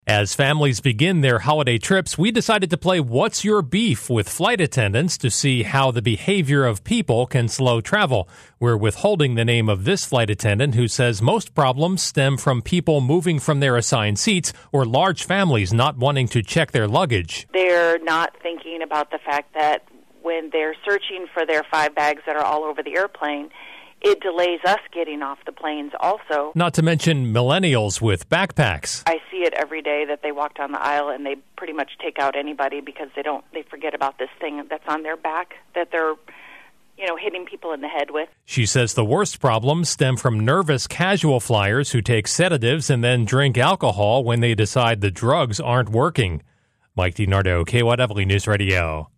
As families begin their holiday trips, we decided to play What's Your Beef with flight attendants to see how the behavior of people can slow travel. We're withholding the name of this flight attendant who says most problems stem from people moving from their assigned seats or large families not wanting to check their luggage. They're not thinking about the fact that when they're searching for their 5 bags that are all over the airplane, it delays us getting off the planes also. Not to mention millennials with backpacks. I see it every day that they walk down the aisle and they pretty much take out anybody because they forget about this thing that's on their back that they're hitting people in the head with. She says the worst problems stem from nervous casual flyers who take sedatives and then drink alcohol when they decide the drugs aren't working. Mike DiNardo, KYW News Radio.